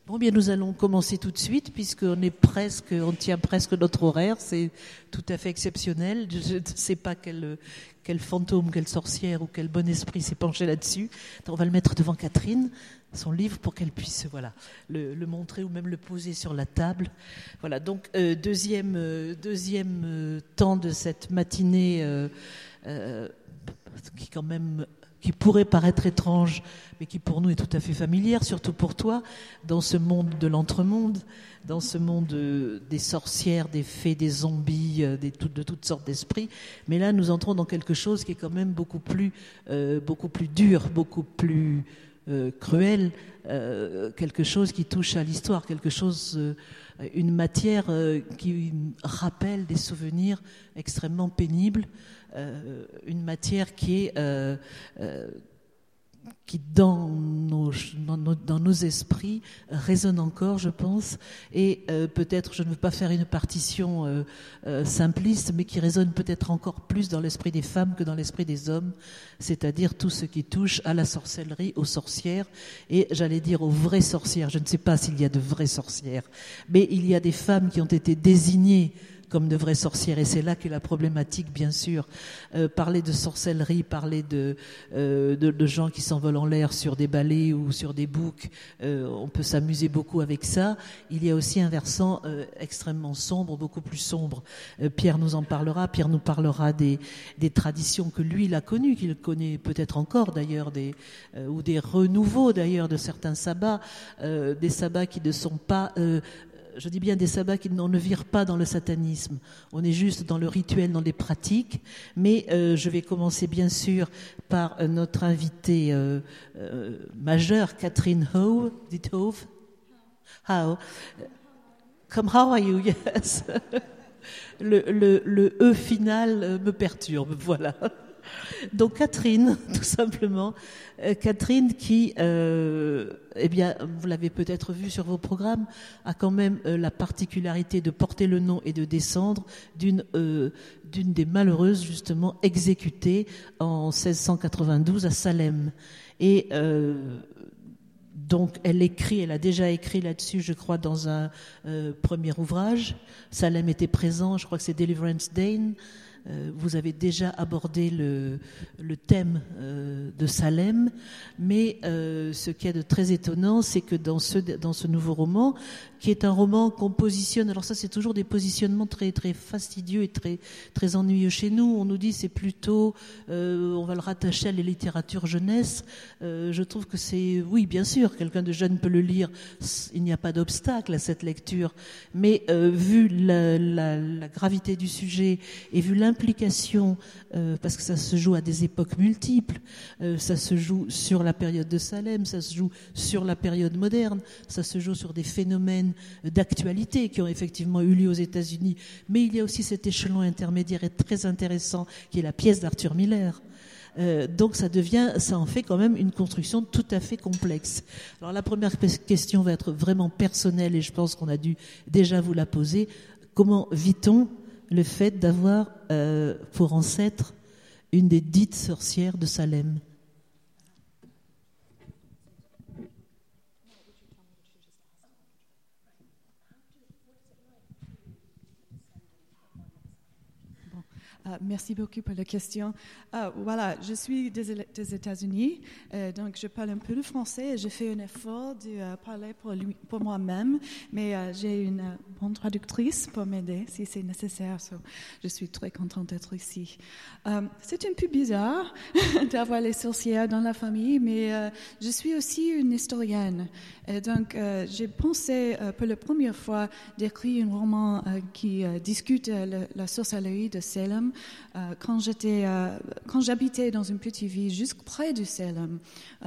Bon, bien, nous allons commencer tout de suite, puisqu'on tient presque notre horaire. C'est tout à fait exceptionnel. Je ne sais pas quel fantôme, quelle sorcière ou quel bon esprit s'est penché là-dessus. Donc, on va le mettre devant Catherine, son livre, pour qu'elle puisse, le montrer ou même le poser sur la table. Voilà. Donc, deuxième temps de cette matinée, qui pourrait paraître étrange, mais qui pour nous est tout à fait familière, surtout pour toi, dans ce monde de l'entremonde, dans ce monde des sorcières, des fées, des zombies, de toutes sortes d'esprits. Mais là, nous entrons dans quelque chose qui est quand même beaucoup plus dur, beaucoup plus cruel, quelque chose qui touche à l'histoire, une matière qui rappelle des souvenirs extrêmement pénibles, une matière qui dans nos esprits résonne encore, je pense, et peut-être, je ne veux pas faire une partition simpliste, mais qui résonne peut-être encore plus dans l'esprit des femmes que dans l'esprit des hommes, c'est-à-dire tout ce qui touche à la sorcellerie, aux sorcières, et j'allais dire aux vraies sorcières. Je ne sais pas s'il y a de vraies sorcières, mais il y a des femmes qui ont été désignées comme de vraies sorcières, et c'est là qu'est la problématique, bien sûr. Parler de sorcellerie, parler de gens qui s'envolent en l'air sur des balais ou sur des boucs, on peut s'amuser beaucoup avec ça. Il y a aussi un versant extrêmement sombre, beaucoup plus sombre. Pierre nous en parlera. Pierre nous parlera des traditions que lui, il a connues, qu'il connaît peut-être encore d'ailleurs, ou des renouveaux d'ailleurs de certains sabbats, des sabbats qui ne sont pas... je dis bien des sabbats qui ne virent pas dans le satanisme. On est juste dans le rituel, dans les pratiques. Mais je vais commencer bien sûr par notre invitée majeure, Catherine Howe. How are you? Yes. Le E final me perturbe, voilà. Donc Catherine, tout simplement, Catherine qui, vous l'avez peut-être vu sur vos programmes, a quand même la particularité de porter le nom et de descendre d'une des malheureuses justement exécutées en 1692 à Salem. Et donc elle a déjà écrit là-dessus, je crois, dans un premier ouvrage. Salem était présent, je crois que c'est Deliverance Dane. Vous avez déjà abordé le thème de Salem, mais ce qu'il y a de très étonnant, c'est que dans ce nouveau roman, qui est un roman qu'on positionne, alors ça c'est toujours des positionnements très très fastidieux et très très ennuyeux chez nous. On nous dit c'est plutôt, on va le rattacher à la littérature jeunesse. Je trouve que c'est, oui bien sûr, quelqu'un de jeune peut le lire, il n'y a pas d'obstacle à cette lecture, mais vu la gravité du sujet et vu l'implication, parce que ça se joue à des époques multiples, ça se joue sur la période de Salem, ça se joue sur la période moderne, ça se joue sur des phénomènes d'actualité qui ont effectivement eu lieu aux États-Unis, mais il y a aussi cet échelon intermédiaire et très intéressant qui est la pièce d'Arthur Miller. Donc ça en fait quand même une construction tout à fait complexe. Alors la première question va être vraiment personnelle et je pense qu'on a dû déjà vous la poser. Comment vit-on le fait d'avoir pour ancêtre une des dites sorcières de Salem? Merci beaucoup pour la question. Voilà, je suis des États-Unis, donc je parle un peu le français et je fais un effort de parler pour moi-même, mais j'ai une bonne traductrice pour m'aider si c'est nécessaire. Je suis très contente d'être ici. C'est un peu bizarre d'avoir les sorcières dans la famille, mais je suis aussi une historienne. Et donc, j'ai pensé pour la première fois d'écrire un roman qui discute la sorcellerie de Salem quand j'habitais dans une petite ville juste près de Salem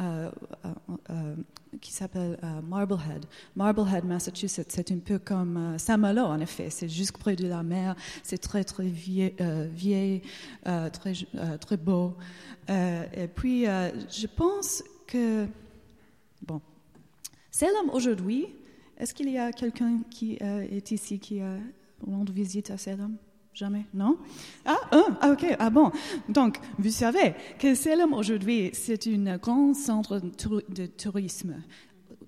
qui s'appelle Marblehead. Marblehead, Massachusetts, c'est un peu comme Saint-Malo, en effet. C'est juste près de la mer. C'est très, très vieil, très beau. Et puis, je pense que... Bon. Salem, aujourd'hui, est-ce qu'il y a quelqu'un qui est ici qui rend visite à Salem? Jamais? Non? Ok. Ah bon. Donc, vous savez que Salem aujourd'hui, c'est un grand centre de tourisme.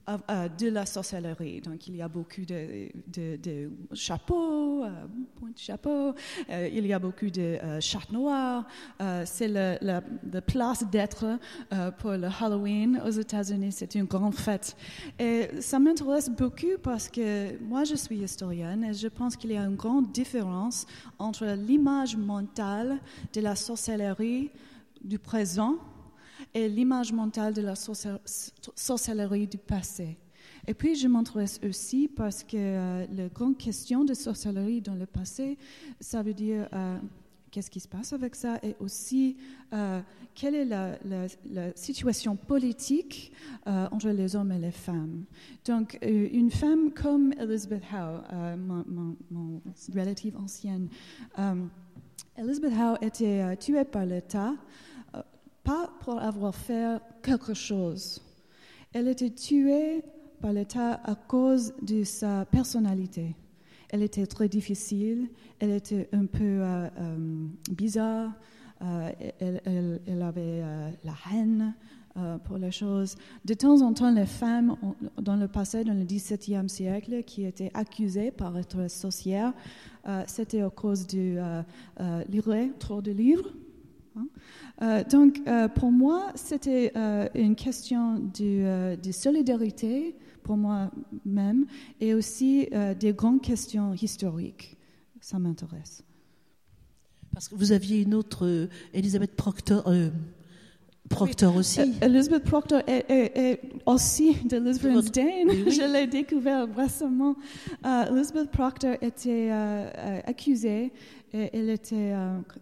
de la sorcellerie. Donc, il y a beaucoup de chapeaux, pointe chapeau. Il y a beaucoup de chats noirs. C'est la place d'être pour le Halloween aux États-Unis. C'est une grande fête. Et ça m'intéresse beaucoup parce que moi, je suis historienne et je pense qu'il y a une grande différence entre l'image mentale de la sorcellerie du présent et l'image mentale de la sorcellerie du passé. Et puis, je m'intéresse aussi parce que la grande question de sorcellerie dans le passé, ça veut dire qu'est-ce qui se passe avec ça et aussi quelle est la situation politique entre les hommes et les femmes. Donc, une femme comme Elizabeth Howe, mon relative ancienne, Elizabeth Howe était tuée par l'État, pas pour avoir fait quelque chose. Elle était tuée par l'État à cause de sa personnalité. Elle était très difficile, elle était un peu bizarre, elle avait la haine pour les choses. De temps en temps, les femmes, dans le passé, dans le XVIIe siècle, qui étaient accusées par être sorcières, c'était à cause de lire trop de livres. Donc, pour moi, c'était une question de solidarité pour moi-même et aussi des grandes questions historiques. Ça m'intéresse. Parce que vous aviez une autre, Elizabeth Proctor aussi. Elizabeth Proctor est aussi de Lisbon Dane. Oui. Je l'ai découvert récemment. Elizabeth Proctor était accusée et elle était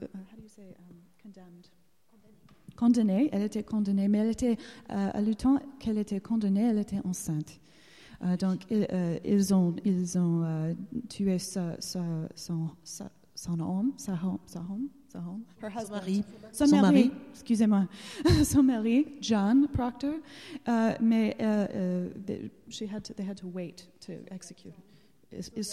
condamnée. Elle était condamnée, mais elle était, à le temps qu'elle était condamnée, elle était enceinte. Donc, ils ont tué son mari, excusez-moi, son mari, John Proctor, mais they had to wait to execute. Ils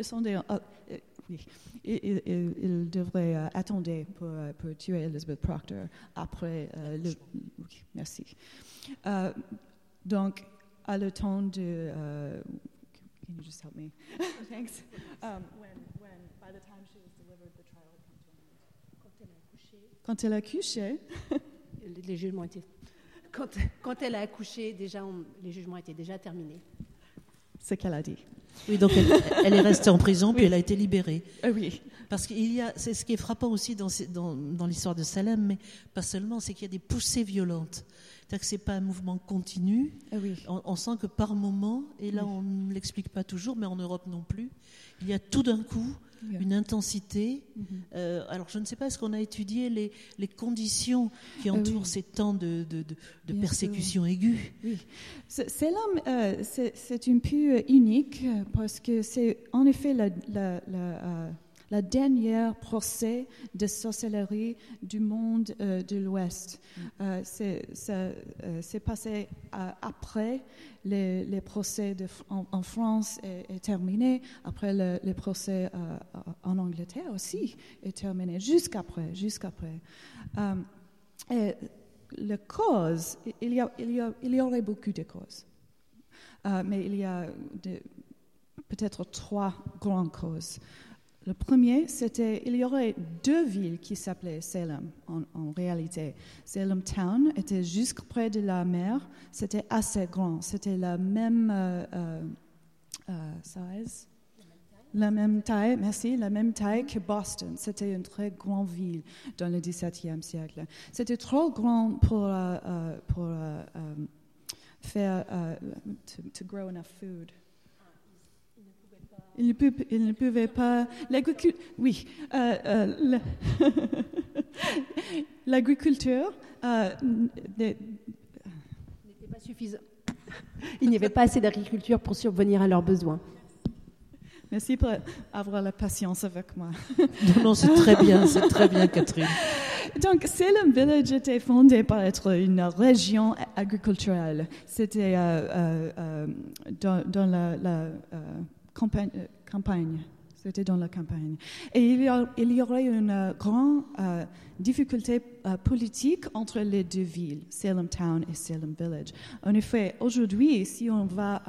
devraient attendre pour tuer Elizabeth Proctor après le. Oui, merci. Donc, à le temps de. Can you just help me? Thanks. When by the time she was delivered, the trial had come to an end. Quand elle a accouché. Les jugements étaient. Quand elle a accouché, déjà, les jugements étaient déjà terminés. C'est ce qu'elle a dit. Oui, donc elle est restée en prison, puis elle a été libérée. Oui. Parce c'est ce qui est frappant aussi dans l'histoire de Salem, mais pas seulement, c'est qu'il y a des poussées violentes. C'est-à-dire que c'est pas un mouvement continu. Oui. On sent que par moment, et là on ne l'explique pas toujours, mais en Europe non plus, il y a tout d'un coup une intensité. Alors je ne sais pas, est-ce qu'on a étudié les conditions qui entourent ces temps de persécution aiguë? Oui. C'est un peu unique parce que c'est en effet la dernière procès de sorcellerie du monde de l'Ouest. C'est passé après les procès en France est terminé, après les procès en Angleterre aussi est terminé, jusqu'après. Et la cause, il y aurait beaucoup de causes, mais il y a peut-être 3 grandes causes. Le premier, il y aurait 2 villes qui s'appelaient Salem en réalité. Salem Town était juste près de la mer, c'était assez grand, c'était la même size, la même taille, merci, la même taille que Boston. C'était une très grande ville dans le XVIIe siècle. C'était trop grand pour faire to grow enough food. Il ne pouvait pas. L'agriculture n'était pas suffisant. Il n'y avait pas assez d'agriculture pour subvenir à leurs besoins. Merci pour avoir la patience avec moi. Non, c'est très bien, Catherine. Donc, Salem Village était fondé par être une région agriculturelle. C'était dans la campagne. C'était dans la campagne. Et il y aurait une grande difficulté politique entre les deux villes, Salem Town et Salem Village. En effet, aujourd'hui, si on va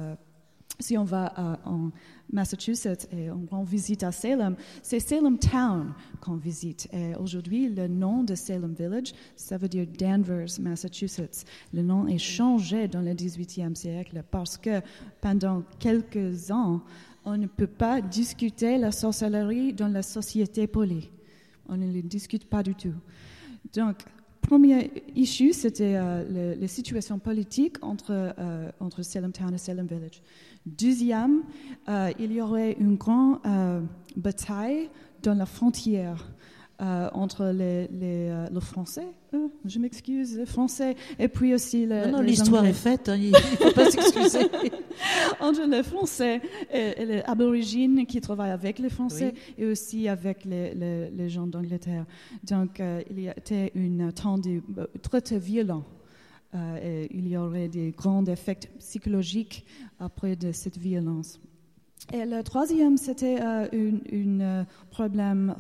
en Massachusetts et on rend visite à Salem, c'est Salem Town qu'on visite. Et aujourd'hui, le nom de Salem Village, ça veut dire Danvers, Massachusetts. Le nom est changé dans le 18e siècle parce que pendant quelques ans, on ne peut pas discuter la sorcellerie dans la société polie. On ne le discute pas du tout. Donc, premier issue, c'était la situation politique entre Salem Town et Salem Village. Deuxième, il y aurait une grande bataille dans la frontière entre les Français, je m'excuse, les Français, et puis aussi Non, les l'histoire Anglais. est faite, hein, il ne faut pas s'excuser. Entre les Français et les aborigènes qui travaillent avec les Français et aussi avec les gens d'Angleterre. Donc, il y a été un temps très violent. Et il y aurait des grands effets psychologiques après de cette violence. Et le troisième, c'était un problème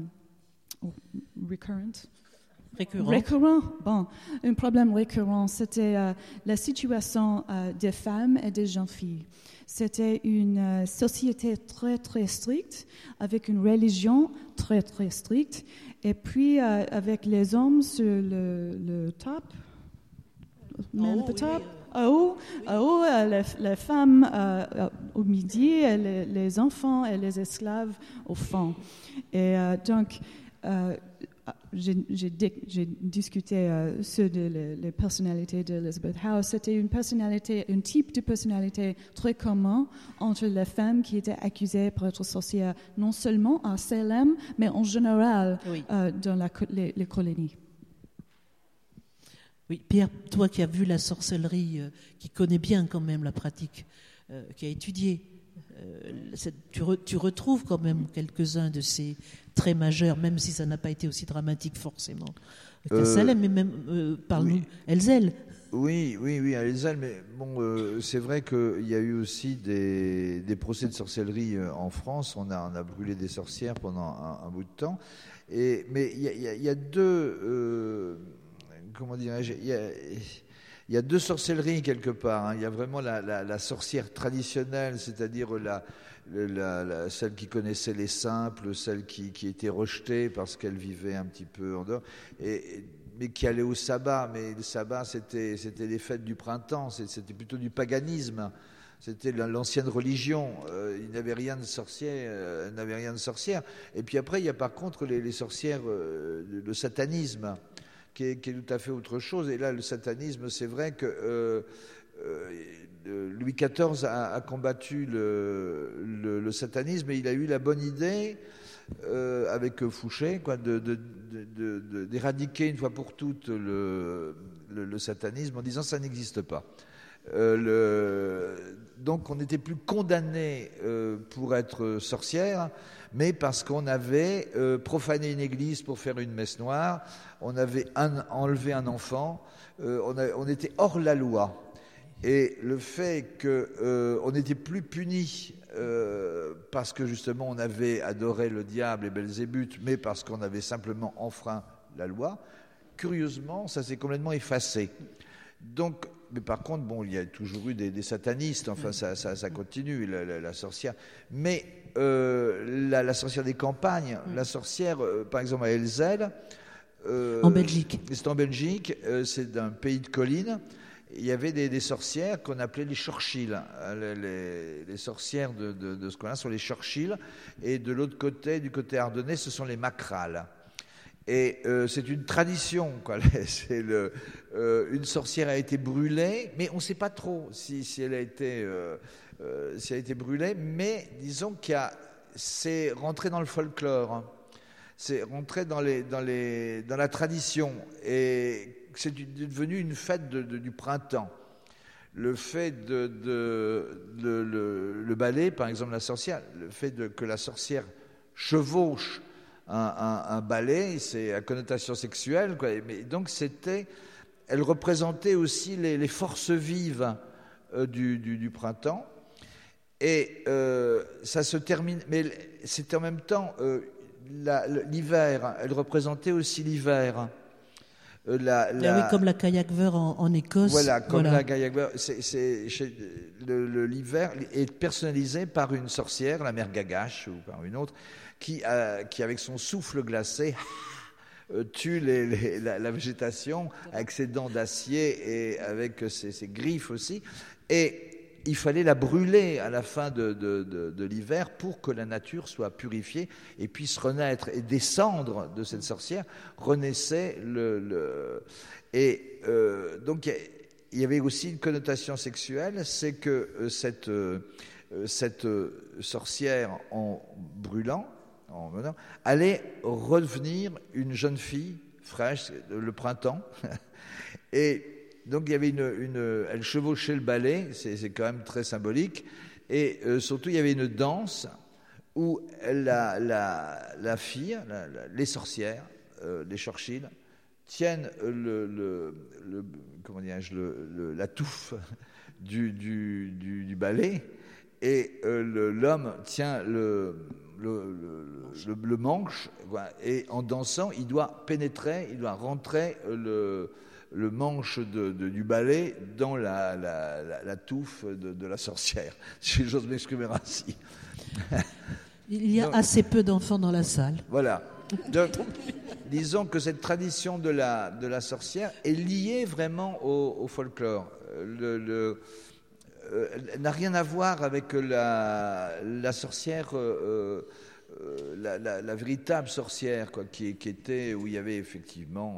récurrent. Bon, un problème récurrent, c'était la situation des femmes et des jeunes filles. C'était une société très, très stricte, avec une religion très, très stricte, et puis avec les hommes sur le top. En haut, les femmes au midi, et les enfants et les esclaves au fond. Et donc, j'ai discuté sur les personnalités d'Elizabeth House. C'était un type de personnalité très commun entre les femmes qui étaient accusées pour être sorcières, non seulement à Salem, mais en général dans les colonies. Oui, Pierre, toi qui as vu la sorcellerie, qui connais bien quand même la pratique, qui a étudié, tu retrouves quand même quelques-uns de ces traits majeurs, même si ça n'a pas été aussi dramatique forcément. À Salem, mais même, parle-nous, Elzel. Oui, à Elzel, mais bon, c'est vrai qu'il y a eu aussi des procès de sorcellerie en France. On a brûlé des sorcières pendant un bout de temps. Mais il y a deux... comment dirais-je, il y a deux sorcelleries quelque part. Il y a vraiment la sorcière traditionnelle, c'est-à-dire celle qui connaissait les simples, celle qui était rejetée parce qu'elle vivait un petit peu en dehors, mais qui allait au sabbat. Mais le sabbat, c'était les fêtes du printemps, c'était plutôt du paganisme. C'était l'ancienne religion. Il n'y avait rien de sorcier, Et puis après, il y a par contre les sorcières, le satanisme, qui est tout à fait autre chose. Et là, le satanisme, c'est vrai que Louis XIV a combattu le satanisme, et il a eu la bonne idée, avec Fouché, d'éradiquer une fois pour toutes le satanisme en disant ça n'existe pas. Donc on n'était plus condamné pour être sorcière, mais parce qu'on avait profané une église pour faire une messe noire, on avait enlevé un enfant, on était hors la loi. Et le fait qu'on n'était plus puni parce que justement on avait adoré le diable et Belzébuth, mais parce qu'on avait simplement enfreint la loi, curieusement, ça s'est complètement effacé. Donc, mais par contre, bon, il y a toujours eu des satanistes, enfin ça continue, la sorcière. Mais la sorcière des campagnes, la sorcière, par exemple à Elzel, en Belgique. C'est en Belgique, c'est d'un pays de collines. Il y avait des sorcières qu'on appelait les Churchill. Les sorcières de ce coin-là sont les Churchill. Et de l'autre côté, du côté ardennais, ce sont les Macrales. Et c'est une tradition, quoi. Une sorcière a été brûlée, mais on ne sait pas trop si elle a été brûlée. Mais disons c'est rentré dans le folklore, hein. C'est rentré dans la tradition, et c'est devenu une fête du printemps. Le fait le ballet, par exemple, la sorcière, le fait que la sorcière chevauche un balai, c'est à connotation sexuelle, quoi. Mais donc elle représentait aussi les forces vives du printemps. Et ça se termine, mais c'était en même temps l'hiver. Elle représentait aussi l'hiver. Oui, comme la kayak-ver en Écosse. Voilà, comme la kayak-ver. L'hiver est personnalisé par une sorcière, la mère Gagache, ou par une autre, qui avec son souffle glacé, tue la végétation avec ses dents d'acier et avec ses griffes aussi. Et il fallait la brûler à la fin de l'hiver pour que la nature soit purifiée et puisse renaître. Et des cendres de cette sorcière renaissaient donc il y avait aussi une connotation sexuelle, c'est que cette sorcière, en brûlant, allait redevenir une jeune fille fraîche, le printemps. Et donc il y avait elle chevauchait le balai, c'est quand même très symbolique, et surtout il y avait une danse où la fille, les sorcières, les Churchill, tiennent la touffe du balai, et l'homme tient le manche, et en dansant il doit rentrer le manche du balai dans la touffe de la sorcière, si j'ose m'exprimer ainsi. Il y a assez peu d'enfants dans la salle. Voilà. Donc, disons que cette tradition de la sorcière est liée vraiment au folklore. Elle n'a rien à voir avec la sorcière, la véritable sorcière, qui était, où il y avait effectivement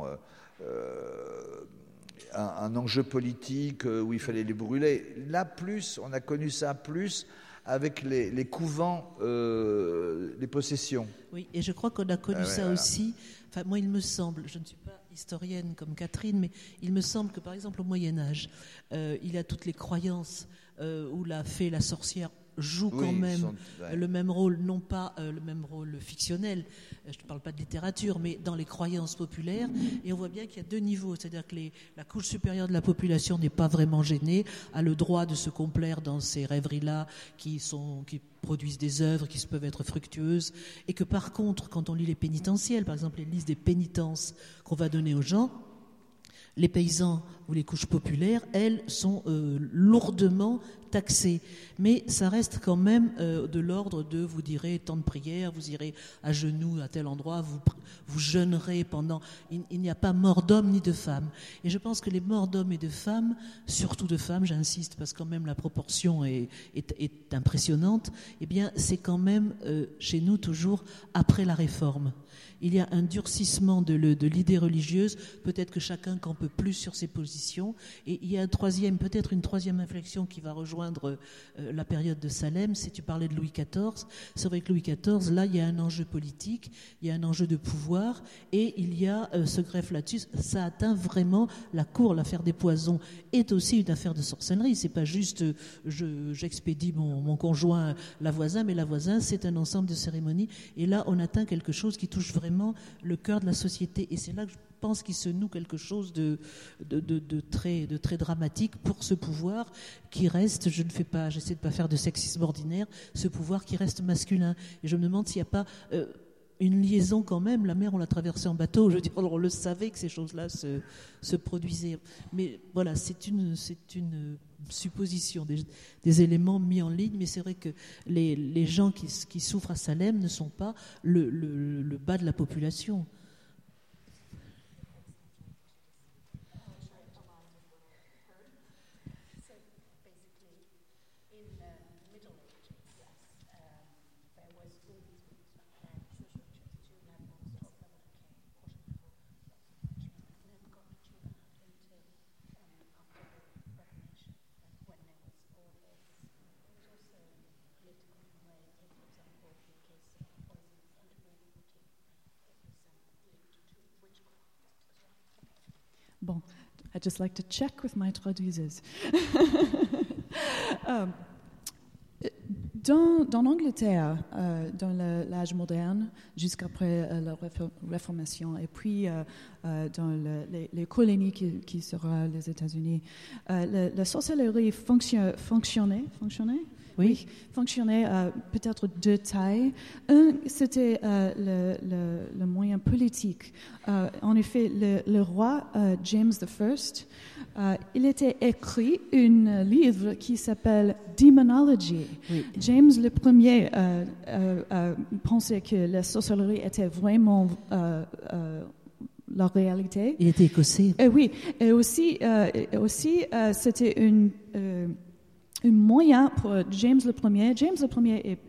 un enjeu politique, où il fallait les brûler. Là, on a connu ça plus avec les couvents, les possessions. Oui, et je crois qu'on a connu ça aussi. Enfin, moi, il me semble, je ne suis pas historienne comme Catherine, mais il me semble que, par exemple, au Moyen-Âge, il y a toutes les croyances où la fée, la sorcière, joue quand même le même rôle, non pas le même rôle fictionnel, je ne parle pas de littérature, mais dans les croyances populaires, et on voit bien qu'il y a deux niveaux, c'est-à-dire que la couche supérieure de la population n'est pas vraiment gênée, a le droit de se complaire dans ces rêveries-là qui produisent des œuvres qui peuvent être fructueuses, et que par contre, quand on lit les pénitentiels, par exemple les listes des pénitences qu'on va donner aux gens, les paysans ou les couches populaires, elles, sont lourdement taxées. Mais ça reste quand même de l'ordre de, vous direz, temps de prière, vous irez à genoux à tel endroit, vous jeûnerez pendant... Il n'y a pas mort d'homme ni de femme. Et je pense que les morts d'hommes et de femmes, surtout de femmes, j'insiste, parce que quand même la proportion est impressionnante, eh bien c'est quand même chez nous toujours après la Réforme. Il y a un durcissement de l'idée religieuse, peut-être que chacun campe plus sur ses positions, et il y a peut-être une troisième inflexion qui va rejoindre la période de Salem. Si tu parlais de Louis XIV, c'est vrai que Louis XIV, là il y a un enjeu politique, il y a un enjeu de pouvoir, et il y a ce greffe là-dessus, ça atteint vraiment la cour. L'affaire des poisons est aussi une affaire de sorcellerie, c'est pas juste j'expédie mon conjoint Lavoisin, mais Lavoisin c'est un ensemble de cérémonies, et là on atteint quelque chose qui touche vraiment le cœur de la société, et c'est là que je pense qu'il se noue quelque chose de très dramatique pour ce pouvoir qui reste, j'essaie de pas faire de sexisme ordinaire, ce pouvoir qui reste masculin, et je me demande s'il n'y a pas une liaison quand même. La mer, on l'a traversée en bateau, je veux dire, on le savait que ces choses-là se produisaient, mais voilà, c'est une supposition, des éléments mis en ligne, mais c'est vrai que les gens qui souffrent à Salem ne sont pas le bas de la population. Bon, I'd just like to check with my traduiseuses. Dans l'Angleterre, dans l'âge moderne, jusqu'après la Réformation, et puis dans les colonies qui sera les États-Unis. La sorcellerie fonctionnait. Oui, fonctionnait peut-être deux tailles. Un, c'était le moyen politique. En effet, le roi James I, il était écrit un livre qui s'appelle Demonology. Oui. James le Premier pensait que la sorcellerie était vraiment la réalité. Il était écossais. Oui, et aussi c'était un moyen pour James le Premier. James le Premier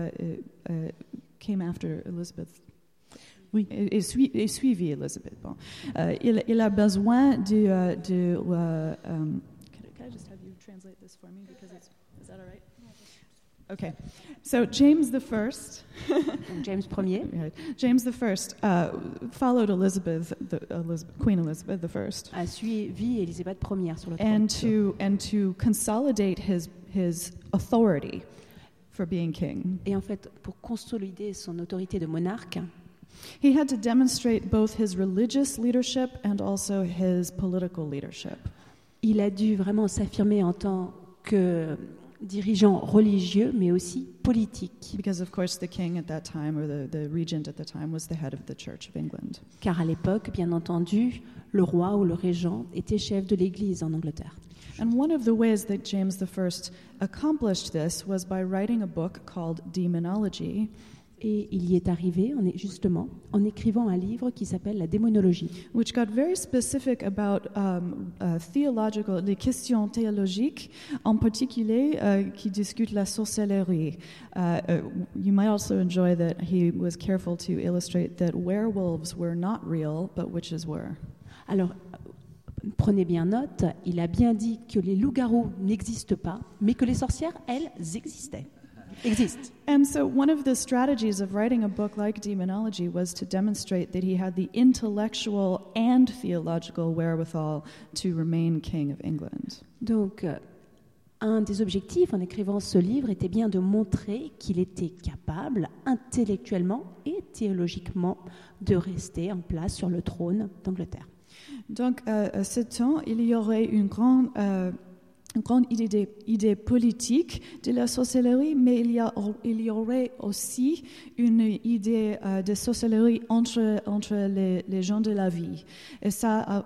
came after Elizabeth. Oui. Et suivi Elizabeth. Bon. Il a besoin de can I just have you translate this for me because is that all right? Okay. So James the First. James Ier. James the First followed Queen Elizabeth the First. A suivi Élisabeth Ier sur le trône. And to consolidate his authority for being king. Et en fait, pour consolider son autorité de monarque, He had to demonstrate both his religious leadership and also his political leadership. il a dû vraiment s'affirmer en tant que dirigeant religieux, mais aussi politique. Because of course the king at that time, or the regent at the time, was the head of the Church of England. Car à l'époque, bien entendu, le roi ou le régent était chef de l'Église en Angleterre. And one of the ways that James I accomplished this was by writing a book called Demonology. Et il y est arrivé, justement, en écrivant un livre qui s'appelle La démonologie, Which got very specific about les questions théologiques, en particulier qui discutent la sorcellerie. You might also enjoy that he was careful to illustrate that werewolves were not real, but witches were. Alors, prenez bien note, il a bien dit que les loups-garous n'existent pas, mais que les sorcières, elles, existent. And so one of the strategies of writing a book like Demonology was to demonstrate that he had the intellectual and theological wherewithal to remain king of England. Donc, un des objectifs en écrivant ce livre était bien de montrer qu'il était capable, intellectuellement et théologiquement, de rester en place sur le trône d'Angleterre. Donc, à ce temps, il y aurait une grande idée politique de la sorcellerie, mais il y aurait aussi une idée de sorcellerie entre les gens de la vie. Et ça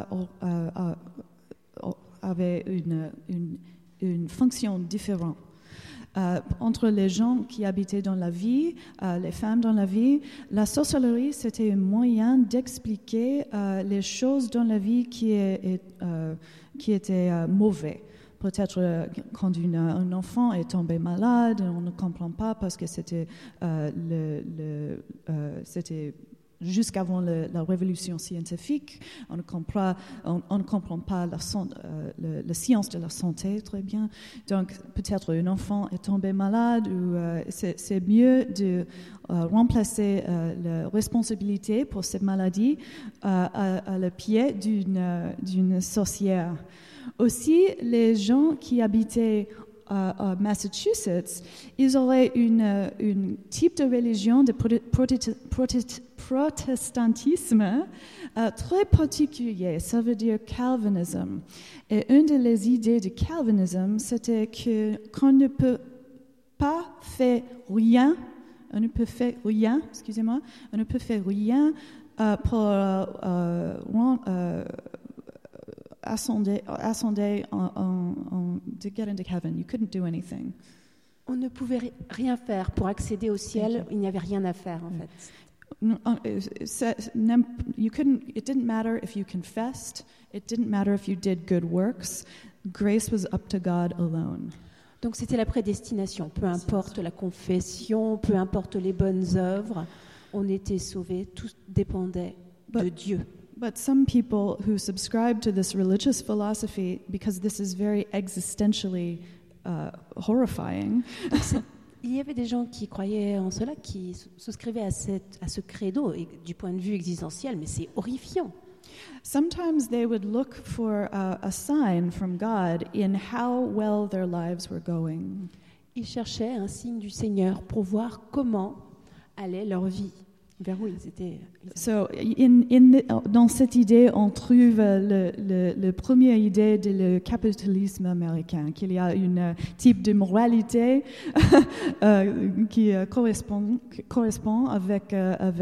avait une fonction différente. Entre les gens qui habitaient dans la vie, les femmes dans la vie, la sorcellerie, c'était un moyen d'expliquer les choses dans la vie qui étaient mauvais. Peut-être quand un enfant est tombé malade, on ne comprend pas parce que c'était jusqu'avant la révolution scientifique. On ne comprend pas la science de la santé très bien. Donc peut-être un enfant est tombé malade ou c'est mieux de remplacer la responsabilité pour cette maladie à le pied d'une sorcière. Aussi, les gens qui habitaient à Massachusetts, ils auraient une type de religion de protestantisme très particulier. Ça veut dire Calvinism. Et une des idées de Calvinism, c'était qu'on ne peut pas faire rien. On ne peut faire rien pour ascender to get into heaven. You couldn't do anything. On ne pouvait rien faire pour accéder au ciel. Il n'y avait rien à faire, en fait. It didn't matter if you confessed. It didn't matter if you did good works. Grace was up to God alone. Donc c'était la prédestination. Peu importe la confession, peu importe les bonnes œuvres, on était sauvés. Tout dépendait de Dieu. But some people who subscribe to this religious philosophy, because this is very existentially horrifying. Il y avait des gens qui croyaient en cela, qui souscrivaient à ce credo, et du point de vue existentiel, mais c'est horrifiant. Sometimes they would look for a sign from God in how well their lives were going. Ils cherchaient un signe du Seigneur pour voir comment allait leur vie. Vers où ils étaient. Dans cette idée, on trouve la première idée du capitalisme américain, qu'il y a un type de moralité qui correspond avec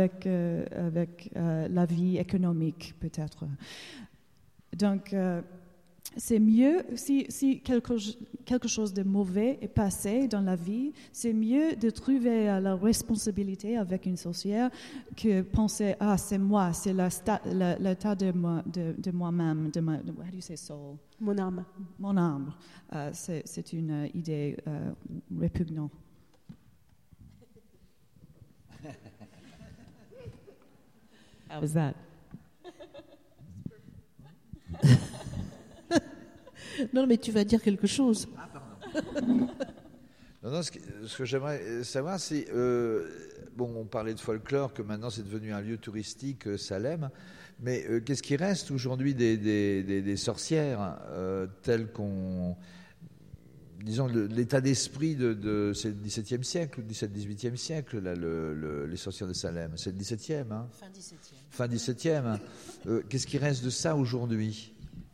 la vie économique, peut-être. Donc, c'est mieux, si quelque chose de mauvais est passé dans la vie, c'est mieux de trouver la responsabilité avec une sorcière que penser, c'est moi, c'est l'état de moi-même, how do you say soul? Mon âme. Mon âme. C'est une idée répugnante. How was that? Non, mais tu vas dire quelque chose. Ah, pardon. Non, ce que j'aimerais savoir, c'est... on parlait de folklore, que maintenant c'est devenu un lieu touristique, Salem, mais qu'est-ce qui reste aujourd'hui des sorcières telles qu'on... Disons, l'état d'esprit c'est le XVIIe siècle ou le XVIIe siècle, là, les sorcières de Salem. C'est le XVIIe, hein? Fin XVIIe. Hein. Qu'est-ce qui reste de ça aujourd'hui?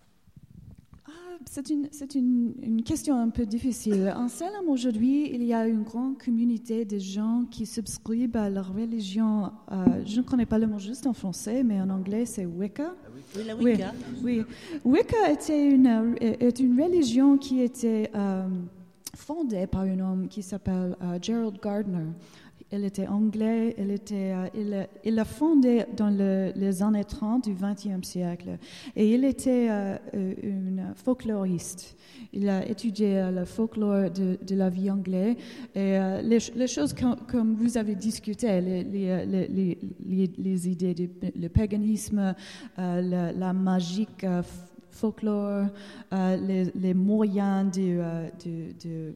C'est une question un peu difficile. En Salem, aujourd'hui, il y a une grande communauté de gens qui subscribent à la religion. Je ne connais pas le mot juste en français, mais en anglais, c'est Wicca. Oui, la Wicca. Oui. Wicca est une religion qui était fondée par un homme qui s'appelle Gerald Gardner. Il était anglais, il l'a fondé dans les années 30 du XXe siècle. Et il était un folkloriste. Il a étudié le folklore de la vie anglaise. Et les choses comme vous avez discuté, les idées du le paganisme, la magique folklore, les moyens de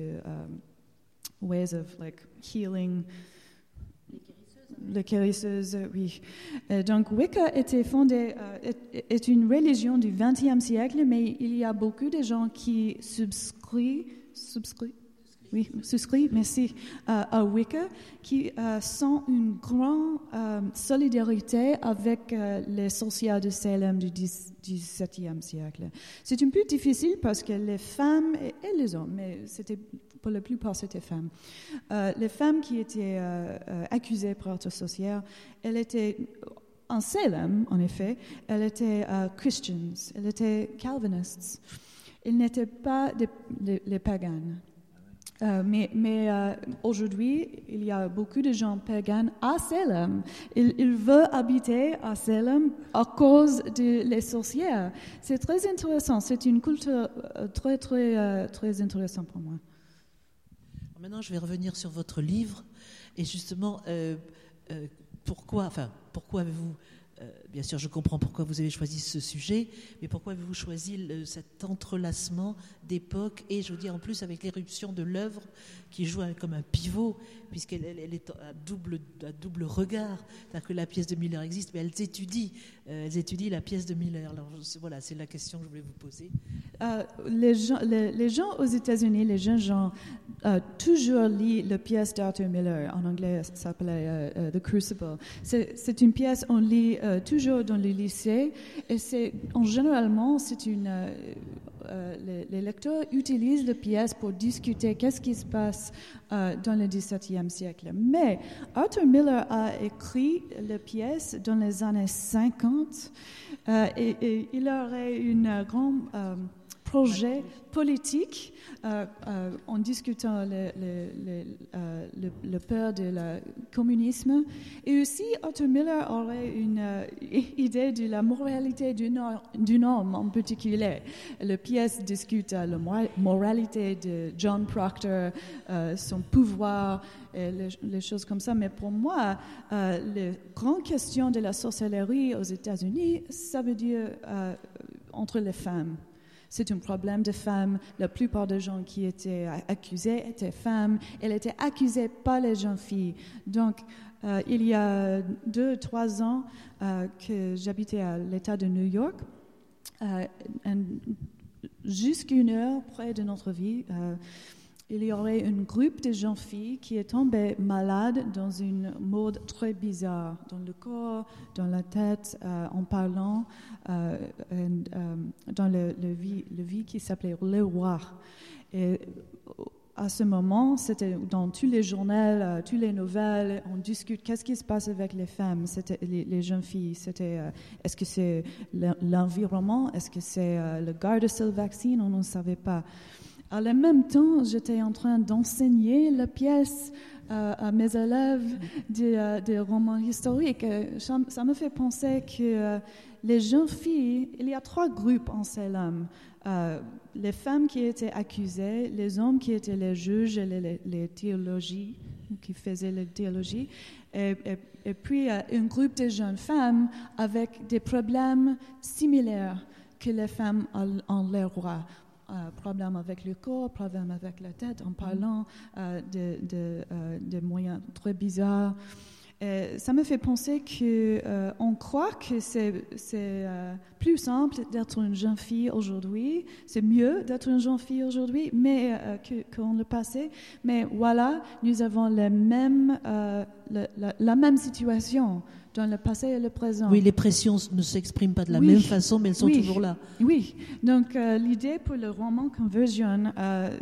ways of healing. Les guérisseuses, oui. Donc Wicca est une religion du XXe siècle, mais il y a beaucoup de gens qui souscrivent, merci, à Wicca, qui sont une grande solidarité avec les sorcières de Salem du XVIIe siècle. C'est un peu difficile parce que les femmes et les hommes, mais pour la plupart, c'était femmes. Les femmes qui étaient accusées pour être sorcières, elles étaient, en Salem, en effet, elles étaient Christians, elles étaient calvinistes. Elles n'étaient pas les paganes. Mais aujourd'hui, il y a beaucoup de gens pagans à Salem. Ils veulent habiter à Salem à cause des sorcières. C'est très intéressant. C'est une culture très, très, très intéressante pour moi. Maintenant, je vais revenir sur votre livre et justement, pourquoi avez-vous, bien sûr, je comprends pourquoi vous avez choisi ce sujet, mais pourquoi avez-vous choisi cet entrelacement d'époques et, je vous dis, en plus avec l'éruption de l'œuvre qui joue comme un pivot, puisqu'elle est à double regard, c'est-à-dire que la pièce de Miller existe, mais elles étudient la pièce de Miller. Alors voilà, c'est la question que je voulais vous poser. Les gens aux États-Unis, les jeunes gens, toujours lisent la pièce d'Arthur Miller. En anglais, ça s'appelait The Crucible. C'est une pièce qu'on lit toujours dans les lycées, et généralement, les lecteurs utilisent la pièce pour discuter qu'est-ce qui se passe dans le XVIIe siècle. Mais Arthur Miller a écrit la pièce dans les années 50 et il aurait un grand projet politique en discutant le peur de le communisme. Et aussi, Arthur Miller aurait une idée de la moralité d'un homme en particulier. La pièce discute la moralité de John Proctor, son pouvoir, et les choses comme ça. Mais pour moi, les grandes questions de la sorcellerie aux États-Unis, ça veut dire entre les femmes. C'est un problème de femmes. La plupart des gens qui étaient accusés étaient femmes. Elles étaient accusées par les jeunes filles. Donc, il y a 2-3 ans que j'habitais à l'État de New York, jusqu'à 1 heure près de notre ville. il y aurait un groupe de jeunes filles qui est tombé malade dans une mode très bizarre, dans le corps, dans la tête, en parlant, dans le vie qui s'appelait Le Roi. Et à ce moment, c'était dans tous les journaux, toutes les nouvelles, on discute qu'est-ce qui se passe avec les femmes, c'était les jeunes filles. C'était est-ce que c'est l'environnement, est-ce que c'est le Gardasil vaccine, on ne savait pas. En même temps, j'étais en train d'enseigner la pièce à mes élèves des romans historiques. Ça me fait penser que les jeunes filles, il y a 3 groupes en Salem. Les femmes qui étaient accusées, les hommes qui étaient les juges et les théologies, qui faisaient la théologie, et puis un groupe de jeunes femmes avec des problèmes similaires que les femmes en leur roi. Problème avec le corps, problème avec la tête, en parlant de moyens très bizarres. Ça me fait penser qu'on croit que c'est plus simple d'être une jeune fille aujourd'hui, c'est mieux d'être une jeune fille aujourd'hui qu'en le passé. Mais voilà, nous avons la même situation dans le passé et le présent. Oui, les pressions ne s'expriment pas de la même façon, mais elles sont toujours là. Oui, donc l'idée pour le roman Conversion,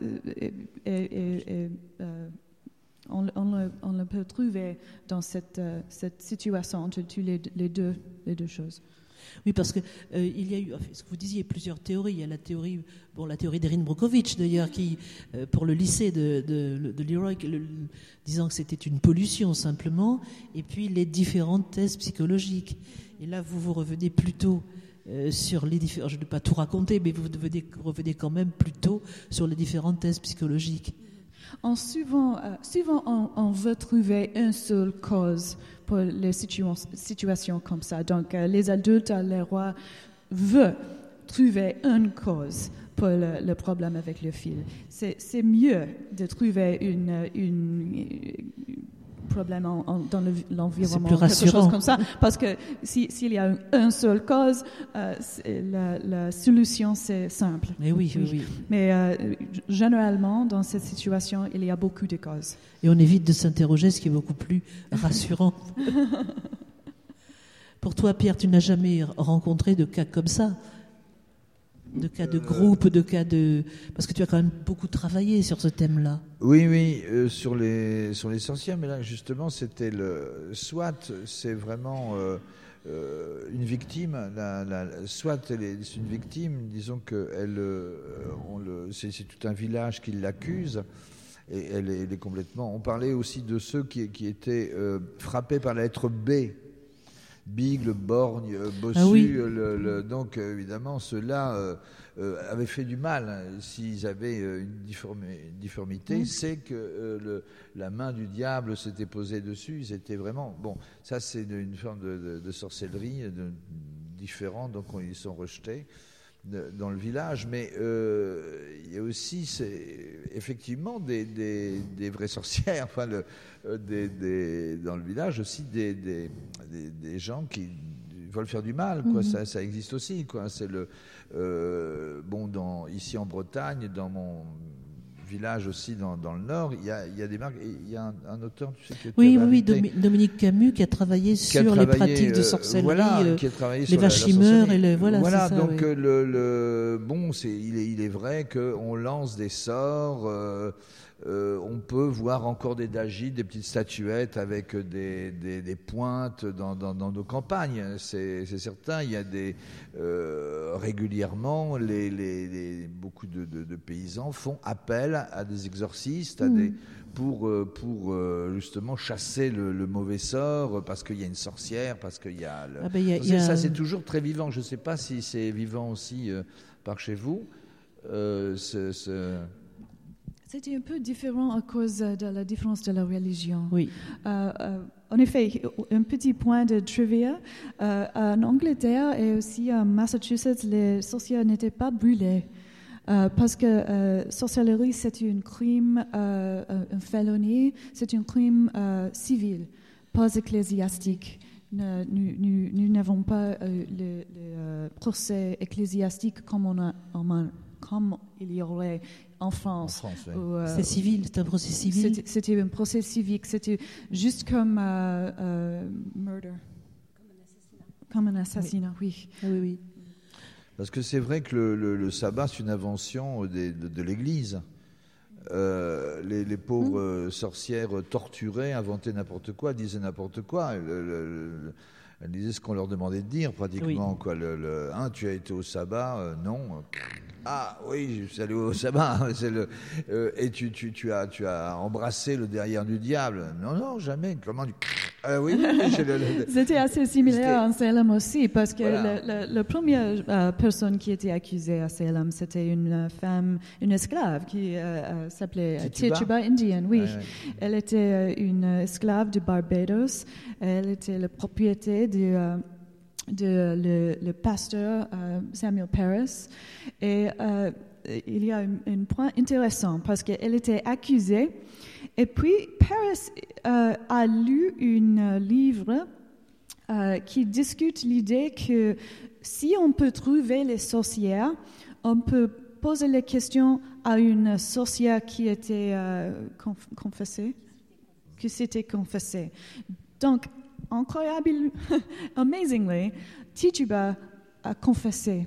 on le peut trouver dans cette situation entre les deux choses. Oui, parce que il y a eu, ce que vous disiez, plusieurs théories. Il y a la théorie d'Erin Brockovich d'ailleurs, qui pour le lycée de Leroy, disant que c'était une pollution simplement, et puis les différentes thèses psychologiques. Et là, vous revenez plutôt sur les différents. Je ne vais pas tout raconter, mais vous revenez quand même plutôt sur les différentes thèses psychologiques. Souvent, on veut trouver une seule cause pour les situations comme ça. Donc, les adultes à l'Leroy veulent trouver une cause pour le problème avec le fil. C'est mieux de trouver une problème dans l'environnement, plus rassurant. quelque chose comme ça, parce que s'il y a une seule cause, la solution c'est simple. Mais oui. Mais généralement, dans cette situation, il y a beaucoup de causes. Et on évite de s'interroger, ce qui est beaucoup plus rassurant. Pour toi, Pierre, tu n'as jamais rencontré de cas comme ça? De cas de groupe, de cas de... Parce que tu as quand même beaucoup travaillé sur ce thème-là. Oui, sur les sorcières, mais là, justement, c'était soit c'est vraiment une victime, soit c'est une victime, disons que c'est tout un village qui l'accuse, et elle est complètement... On parlait aussi de ceux qui étaient frappés par la lettre B. Bigle, borgne, bossu, ah oui. Donc évidemment ceux-là avaient fait du mal. S'ils avaient une difformité, c'est que la main du diable s'était posée dessus. Ils étaient vraiment... Bon, ça c'est une forme de sorcellerie différente, donc ils sont rejetés dans le village. Mais il y a aussi effectivement des vraies sorcières, enfin dans le village aussi des gens qui veulent faire du mal, quoi. Ça existe aussi, quoi. C'est ici en Bretagne, dans mon village aussi dans le Nord, il y a des marques. Il y a un auteur, tu sais, oui, Dominique Camus, qui a travaillé sur les pratiques de sorcellerie, qui a travaillé les vachimeurs et voilà, c'est ça, donc oui. il est vrai qu'on lance des sorts. On peut voir encore des dagies, des petites statuettes avec des pointes dans nos campagnes. C'est certain. Il y a régulièrement beaucoup de paysans font appel à des exorcistes, pour justement chasser le mauvais sort, parce qu'il y a une sorcière, parce qu'il y a ça c'est toujours très vivant. Je ne sais pas si c'est vivant aussi par chez vous. C'était un peu différent à cause de la différence de la religion. Oui. En effet, un petit point de trivia. En Angleterre et aussi en Massachusetts, les sorcières n'étaient pas brûlées. Parce que sorcellerie, c'est un crime, une félonie, c'est un crime civil, pas ecclésiastique. Nous n'avons pas le procès ecclésiastique comme il y aurait en France. Oui. C'est civil, c'est un procès civil. C'était un procès civique, c'était juste comme murder. Comme un assassinat, oui. Oui. Parce que c'est vrai que le sabbat, c'est une invention de l'Église. Les pauvres sorcières torturaient, inventaient n'importe quoi, disaient n'importe quoi. Elles disaient ce qu'on leur demandait de dire, pratiquement. Quoi. Tu as été au sabbat non. Ah oui, je suis allé au sabbat. Et tu as embrassé le derrière du diable. Non, jamais. Comment oui. C'était assez similaire en Salem aussi, parce que la première personne qui était accusée à Salem, c'était une femme, une esclave qui s'appelait Tituba Indian. Oui, ouais. Elle était une esclave de Barbados. Elle était la propriété le pasteur Samuel Parris. Et il y a un point intéressant parce qu'elle était accusée. Et puis Parris a lu un livre qui discute l'idée que si on peut trouver les sorcières, on peut poser les questions à une sorcière qui était confessée, qui s'était confessée. Donc, amazingly, Tituba a confessé.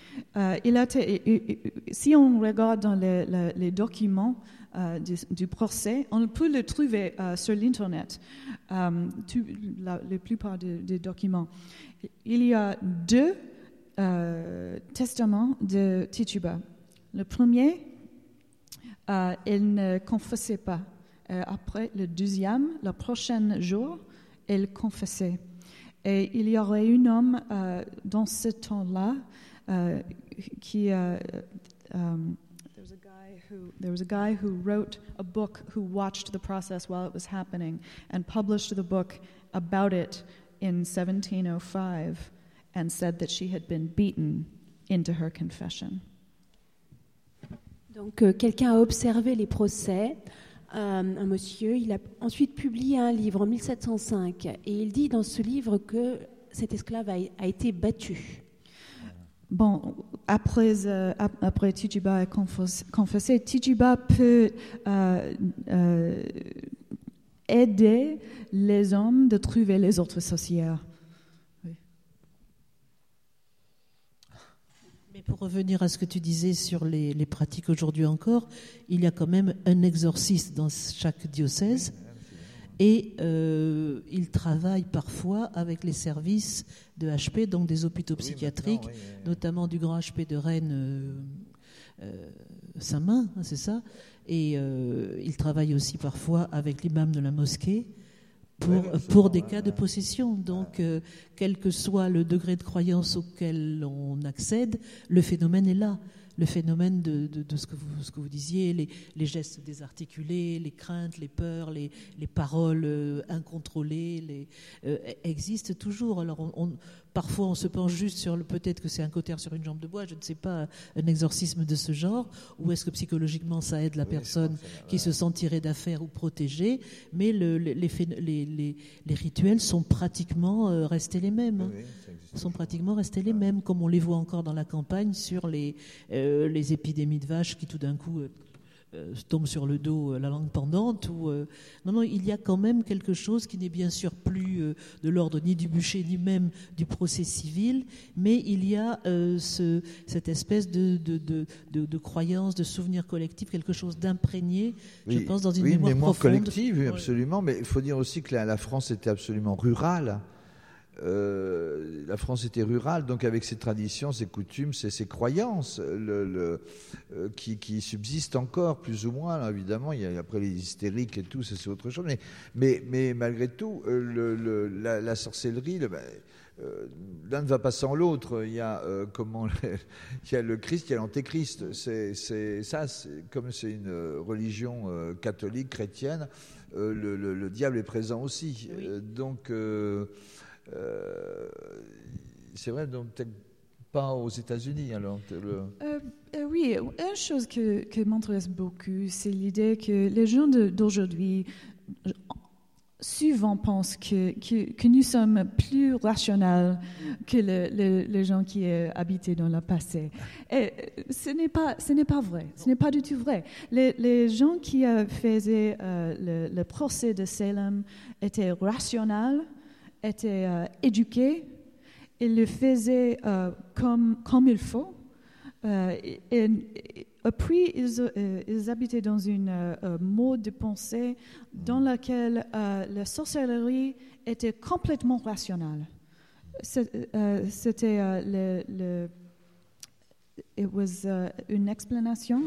Si on regarde dans les documents du procès, on peut le trouver sur l'Internet, la plupart des documents. Il y a 2 testaments de Tituba. Le premier, elle ne confessait pas. Après le deuxième, le prochain jour, elle confessait. Et il y aurait un homme dans ce temps-là qui... There was a guy who wrote a book who watched the process while it was happening and published the book about it in 1705 and said that she had been beaten into her confession. Donc quelqu'un a observé les procès, un monsieur, il a ensuite publié un livre en 1705 et il dit dans ce livre que cet esclave a été battu. Bon, après Tituba a confessé, Tituba peut aider les hommes de trouver les autres sorcières. Oui. Mais pour revenir à ce que tu disais sur les pratiques aujourd'hui encore, il y a quand même un exorciste dans chaque diocèse. Et il travaille parfois avec les services de HP, donc des hôpitaux psychiatriques, notamment du grand HP de Rennes, Saint-Main, c'est ça. Et il travaille aussi parfois avec l'imam de la mosquée pour des cas de possession. Donc, quel que soit le degré de croyance auquel on accède, le phénomène est là. Le phénomène de ce que vous disiez, les gestes désarticulés, les craintes, les peurs, les paroles incontrôlées, existent toujours. Alors parfois on se penche juste sur peut-être que c'est un cautère sur une jambe de bois, je ne sais pas, un exorcisme de ce genre, ou est-ce que psychologiquement ça aide la personne qui se sent tirée d'affaire ou protégée, mais les rituels sont pratiquement restés les mêmes. Sont pratiquement restés les mêmes, comme on les voit encore dans la campagne sur les épidémies de vaches qui tout d'un coup tombent sur le dos, la langue pendante. Non, il y a quand même quelque chose qui n'est bien sûr plus de l'ordre ni du bûcher ni même du procès civil, mais il y a cette espèce de croyance, de souvenir collectif, quelque chose d'imprégné, je pense, dans une mémoire profonde. Collective, oui, absolument, mais il faut dire aussi que la France était absolument rurale. La France était rurale, donc avec ses traditions, ses coutumes, ses croyances qui subsistent encore, plus ou moins. Là, évidemment, il y a après les hystériques et tout, ça c'est autre chose. Mais malgré tout, la sorcellerie, l'un ne va pas sans l'autre. Il y a il y a le Christ, il y a l'antéchrist. Comme c'est une religion catholique, chrétienne, le diable est présent aussi. Oui. Donc c'est vrai, donc peut-être pas aux États-Unis alors. Oui, une chose qui m'intéresse beaucoup, c'est l'idée que les gens d'aujourd'hui souvent pensent que nous sommes plus rationnels que les gens qui habitaient dans le passé. Et ce n'est pas vrai. Ce n'est pas du tout vrai. Les gens qui faisaient le procès de Salem étaient rationnels, étaient éduqués, ils le faisaient comme il faut. Puis, ils habitaient dans une mode de pensée dans laquelle la sorcellerie était complètement rationnelle. C'était une explication,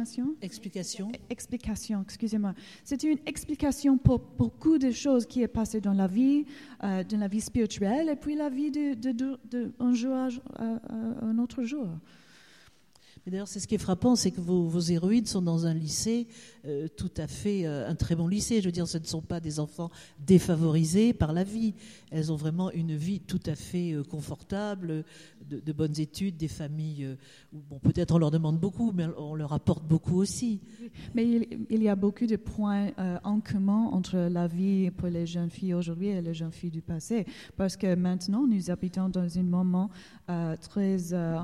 excusez-moi. C'était une explication pour beaucoup de choses qui est passé dans la vie spirituelle et puis la vie d'un jour à un autre jour. Mais d'ailleurs, c'est ce qui est frappant, c'est que vos héroïnes sont dans un lycée tout à fait, un très bon lycée. Je veux dire, ce ne sont pas des enfants défavorisés par la vie. Elles ont vraiment une vie tout à fait confortable, de bonnes études, des familles où, bon, peut-être on leur demande beaucoup, mais on leur apporte beaucoup aussi. Mais il y a beaucoup de points en commun entre la vie pour les jeunes filles aujourd'hui et les jeunes filles du passé. Parce que maintenant, nous habitons dans un moment très...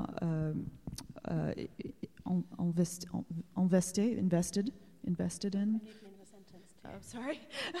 invested in. Oh, sorry.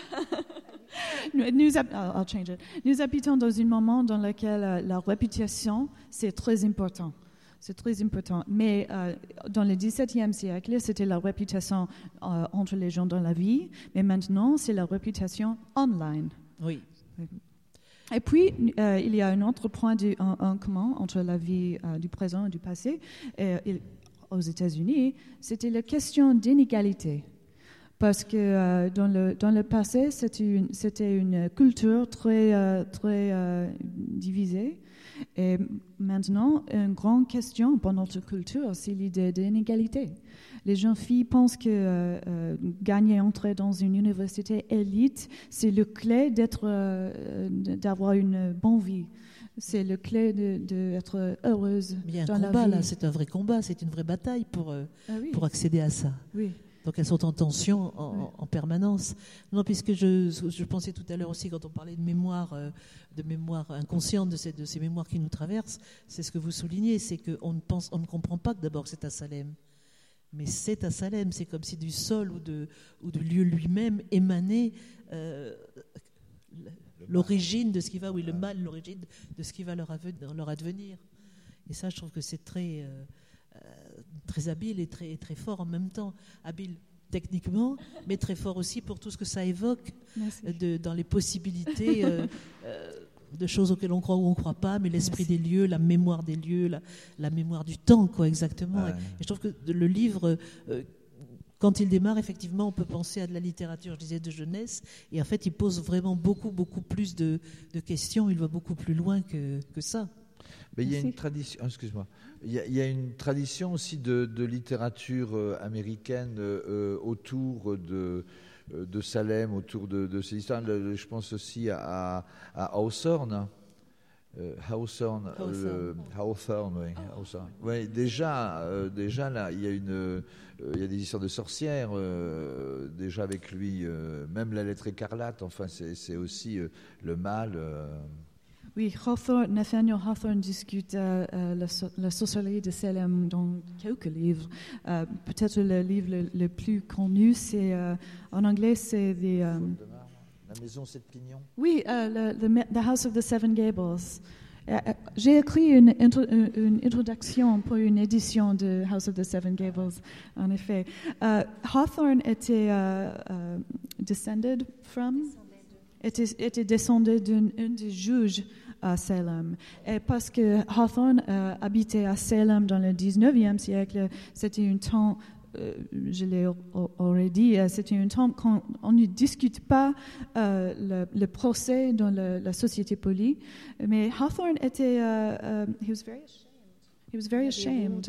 I'll change it. Nous habitons dans un moment dans lequel la réputation, c'est très important. C'est très important. Mais dans le XVIIe siècle, c'était la réputation entre les gens dans la vie. Mais maintenant, c'est la réputation online. Oui. Et puis, il y a un autre point en commun entre la vie du présent et du passé. Aux États-Unis, c'était la question d'inégalité. Parce que dans le passé, c'était une culture très divisée. Et maintenant, une grande question pour notre culture, c'est l'idée d'inégalité. Les jeunes filles pensent que gagner, entrer dans une université élite, c'est le clé d'avoir une bonne vie. C'est le clé d'être heureuse Il y a un dans la combat vie. là, c'est un vrai combat, c'est une vraie bataille pour accéder à ça. Oui. Donc elles sont en tension en permanence. Non, puisque je pensais tout à l'heure aussi, quand on parlait de mémoire inconsciente, de ces mémoires qui nous traversent, c'est ce que vous soulignez, c'est qu'on ne comprend pas que d'abord c'est à Salem. Mais c'est à Salem, c'est comme si du sol ou du lieu lui-même émanait l'origine de ce qui va, le mal, l'origine de ce qui va leur advenir. Et ça, je trouve que c'est très habile et très, très fort en même temps. Habile techniquement, mais très fort aussi pour tout ce que ça évoque dans les possibilités de choses auxquelles on croit ou on ne croit pas, mais l'esprit des lieux, la mémoire des lieux, la mémoire du temps, quoi, exactement. Et je trouve que le livre... quand il démarre, effectivement, on peut penser à de la littérature, je disais, de jeunesse, et en fait, il pose vraiment beaucoup, beaucoup plus de questions, il va beaucoup plus loin que ça. Mais il y a une tradition, excuse-moi, il y a une tradition aussi de littérature américaine autour de Salem, autour de ces histoires. Je pense aussi à Hawthorne. Hawthorne, oui. Hawthorne. Ouais, déjà là, il y a des histoires de sorcières déjà avec lui, même la lettre écarlate. Enfin, c'est aussi le mal. Oui, Nathaniel Hawthorne discute la sorcellerie de Salem dans quelques livres. Peut-être le livre le plus connu, c'est en anglais, c'est La maison sept pignons. Oui, The House of the Seven Gables. J'ai écrit une introduction pour une édition de House of the Seven Gables, en effet. Hawthorne était était descendu d'un des juges à Salem. Et parce que Hawthorne habitait à Salem dans le 19e siècle, c'était un temps... je l'ai already dit, c'était un temps quand on ne discute pas le procès dans la société polie. Mais Hawthorne était, he was very ashamed.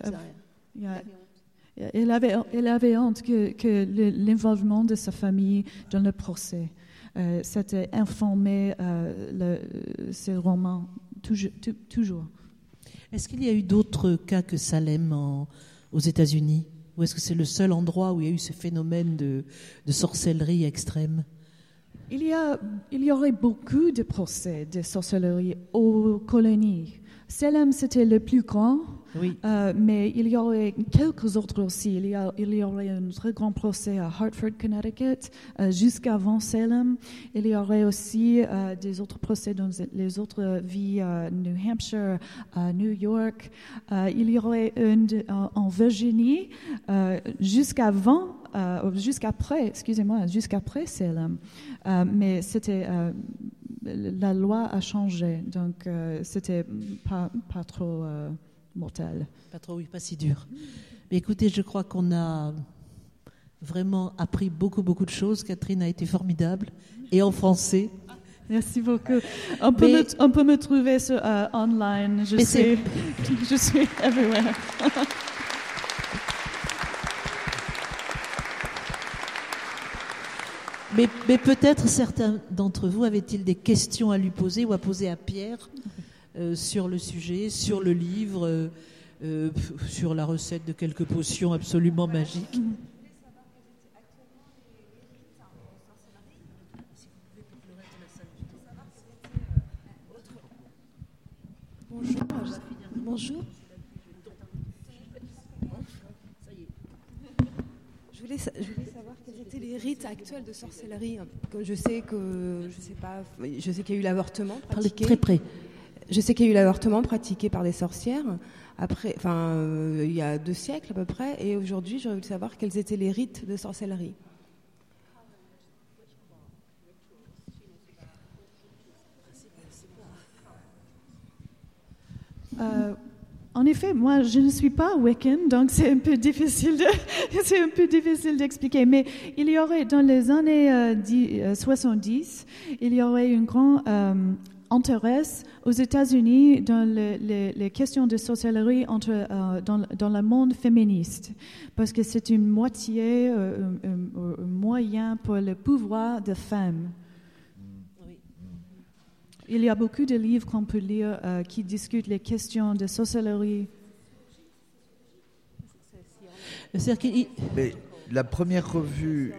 Il avait honte que l'involvement de sa famille dans le procès. C'était informé ses romans toujours. Est-ce qu'il y a eu d'autres cas que Salem aux États-Unis? Ou est-ce que c'est le seul endroit où il y a eu ce phénomène de sorcellerie extrême? Il y aurait beaucoup de procès de sorcellerie aux colonies. Salem, c'était le plus grand, Oui. mais il y aurait quelques autres aussi. Il y aurait un très grand procès à Hartford, Connecticut, jusqu'avant Salem. Il y aurait aussi des autres procès dans les autres villes, New Hampshire, New York. Il y aurait un en Virginie jusqu'après Salem. Mais c'était... la loi a changé, donc c'était pas trop mortel. Pas si dur. Mais écoutez, je crois qu'on a vraiment appris beaucoup de choses. Catherine a été formidable, et en français. Merci beaucoup. On peut me trouver sur online. Je suis everywhere. Mais peut-être certains d'entre vous avaient-ils des questions à lui poser ou à poser à Pierre sur le sujet, sur le livre, sur la recette de quelques potions absolument magiques. Bonjour. Je voulais savoir quels étaient les rites actuels de sorcellerie. Je sais qu'il y a eu l'avortement pratiqué. Parlez très près. Je sais qu'il y a eu l'avortement pratiqué par des sorcières. Après, il y a 2 siècles à peu près. Et aujourd'hui, j'aurais voulu savoir quels étaient les rites de sorcellerie. En effet, moi, je ne suis pas Wiccan, donc c'est un peu difficile d'expliquer. Mais il y aurait, dans les années 70, il y aurait une grande intérêt aux États-Unis dans les questions de sorcellerie dans le monde féministe, parce que c'est une moitié, un moyen pour le pouvoir des femmes. Il y a beaucoup de livres qu'on peut lire qui discutent les questions de sorcellerie. Mais la première revue...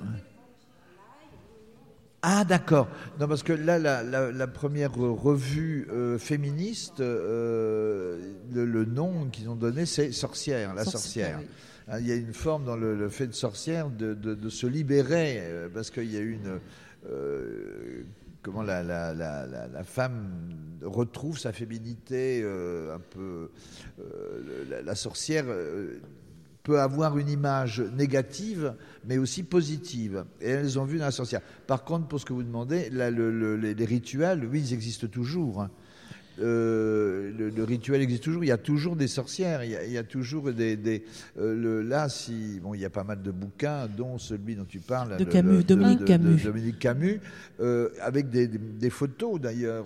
Ah, d'accord. Non, parce que là, la première revue féministe, le nom qu'ils ont donné, c'est Sorcière, la sorcière. Oui. Il y a une forme dans le fait de sorcière de se libérer, parce qu'il y a une... comment la femme retrouve sa féminité un peu... la sorcière peut avoir une image négative, mais aussi positive. Et elles ont vu dans la sorcière. Par contre, pour ce que vous demandez, là, les rituels, oui, ils existent toujours. Hein. Le rituel existe toujours. Il y a toujours des sorcières. Il y a toujours il y a pas mal de bouquins, dont celui dont tu parles, Dominique Camus. Dominique Camus, avec des photos d'ailleurs.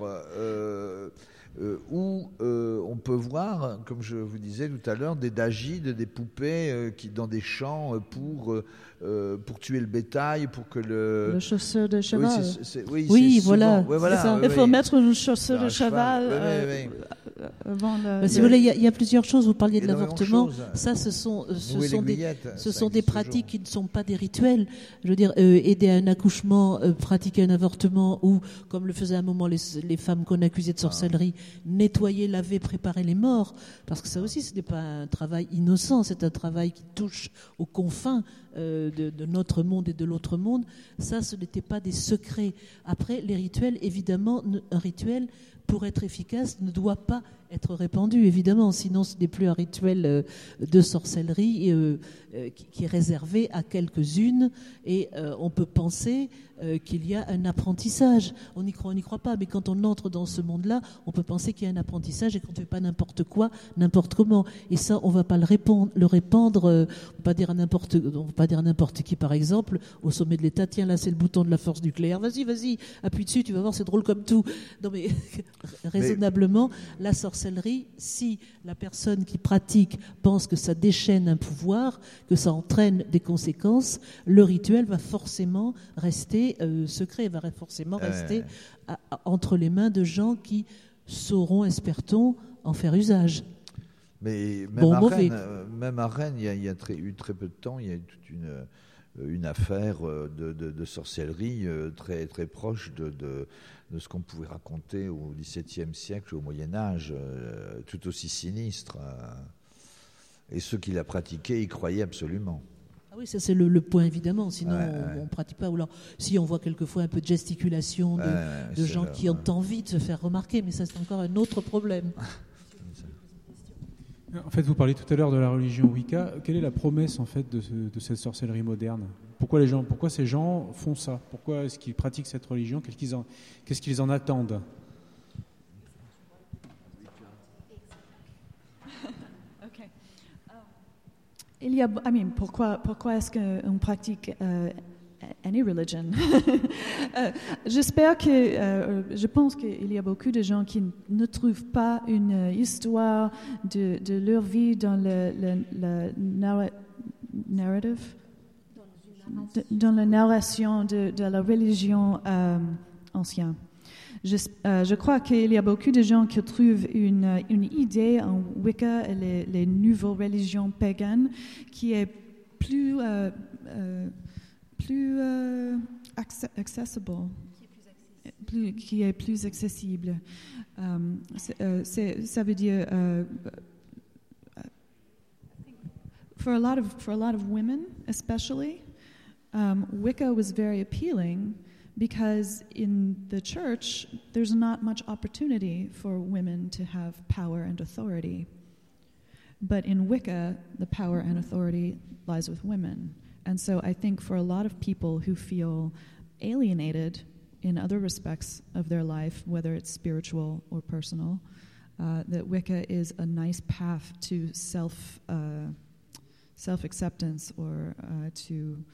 Où on peut voir, comme je vous disais tout à l'heure, des dagides, des poupées qui dans des champs pour tuer le bétail, pour que le chausseur de cheval. Oui, voilà. Il faut mettre une chausseur de cheval. Si vous voulez, il y a plusieurs choses. Vous parliez de l'avortement. Ça, ce sont des pratiques qui ne sont pas des rituels. Je veux dire, aider à un accouchement, pratiquer un avortement, ou comme le faisaient à un moment les femmes qu'on accusait de sorcellerie, nettoyer, laver, préparer les morts. Parce que ça aussi, ce n'est pas un travail innocent. C'est un travail qui touche aux confins de notre monde et de l'autre monde. Ça, ce n'était pas des secrets. Après, les rituels, évidemment, un rituel, pour être efficace, ne doit pas être répandu, évidemment. Sinon, ce n'est plus un rituel de sorcellerie qui est réservé à quelques-unes. Et on peut penser qu'il y a un apprentissage. On n'y croit pas, mais quand on entre dans ce monde-là, on peut penser qu'il y a un apprentissage et qu'on ne fait pas n'importe quoi, n'importe comment. Et ça, on ne va pas le répandre. On ne va pas dire à n'importe qui, par exemple, au sommet de l'État, tiens, là, c'est le bouton de la force nucléaire. Vas-y, appuie dessus, tu vas voir, c'est drôle comme tout. Non, mais raisonnablement, la sorcellerie, si la personne qui pratique pense que ça déchaîne un pouvoir, que ça entraîne des conséquences, le rituel va forcément rester secret, va forcément rester entre les mains de gens qui sauront, espère-t-on, en faire usage. Mais même à Rennes, il y a eu très peu de temps, il y a eu toute une affaire de sorcellerie très, très proche de ce qu'on pouvait raconter au XVIIe siècle, au Moyen-Âge, tout aussi sinistre. Et ceux qui la pratiquaient y croyaient absolument. Ah oui, ça c'est le point évidemment, sinon on ne pratique pas. Ou alors, si on voit quelquefois un peu de gesticulation de gens qui ont envie de se faire remarquer, mais ça c'est encore un autre problème. En fait, vous parliez tout à l'heure de la religion Wicca. Quelle est la promesse en fait de cette sorcellerie moderne ? Pourquoi ces gens font ça ? Pourquoi est-ce qu'ils pratiquent cette religion ? Qu'est-ce qu'ils en attendent ? Il y a, pourquoi est-ce qu'on pratique any religion? Je pense qu'il y a beaucoup de gens qui ne trouvent pas une histoire de leur vie dans le narrative, dans la narration de la religion ancienne. Je crois qu'il y a beaucoup de gens qui trouvent une idée en Wicca et les nouvelles religions païennes qui est plus accessible, qui est plus accessible. Ça veut dire for a lot of women, especially, Wicca was very appealing. Because in the church, there's not much opportunity for women to have power and authority. But in Wicca, the power and authority lies with women. And so I think for a lot of people who feel alienated in other respects of their life, whether it's spiritual or personal, that Wicca is a nice path to self-acceptance or to,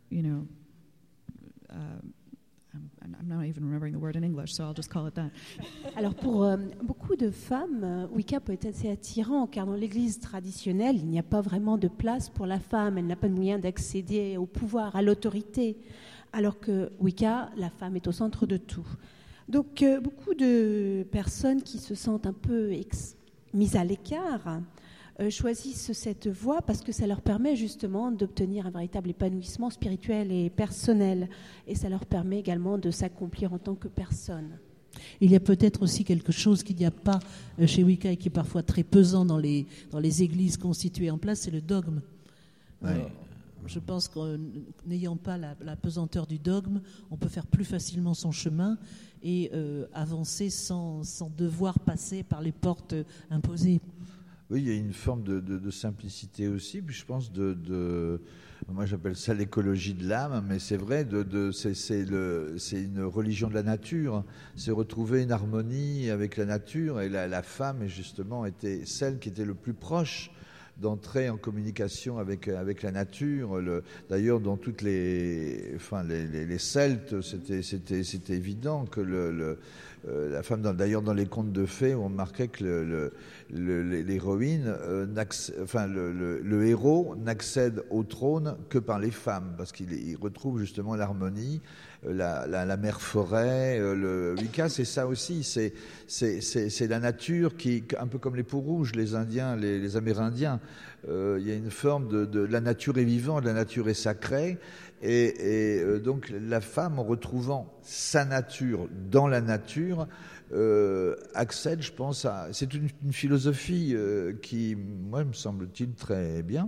I'm not even remembering the word in English, so I'll just call it that. Alors pour beaucoup de femmes, Wicca peut être assez attirant, car dans l'Église traditionnelle, il n'y a pas vraiment de place pour la femme. Elle n'a pas de moyen d'accéder au pouvoir, à l'autorité. Alors que Wicca, la femme est au centre de tout. Donc beaucoup de personnes qui se sentent un peu mises à l'écart choisissent cette voie parce que ça leur permet justement d'obtenir un véritable épanouissement spirituel et personnel. Et ça leur permet également de s'accomplir en tant que personne. Il y a peut-être aussi quelque chose qu'il n'y a pas chez Wicca et qui est parfois très pesant dans les églises constituées en place, c'est le dogme. Ouais. Je pense qu'en n'ayant pas la pesanteur du dogme, on peut faire plus facilement son chemin et avancer sans devoir passer par les portes imposées. Oui, il y a une forme de simplicité aussi, puis je pense moi j'appelle ça l'écologie de l'âme, mais c'est vrai, c'est une religion de la nature, c'est retrouver une harmonie avec la nature, et la femme justement était celle qui était le plus proche d'entrer en communication avec la nature. D'ailleurs, dans toutes les Celtes, c'était évident que la femme, d'ailleurs dans les contes de fées, on remarquait que l'héroïne, le héros n'accède au trône que par les femmes, parce qu'il retrouve justement l'harmonie. La mère forêt, le Wicca, c'est ça aussi, c'est la nature qui, un peu comme les peaux rouges, les Indiens, les Amérindiens, il y a une forme de la nature est vivante, la nature est sacrée, et donc la femme, en retrouvant sa nature dans la nature, accède, je pense, c'est une philosophie qui, moi, me semble-t-il, très bien.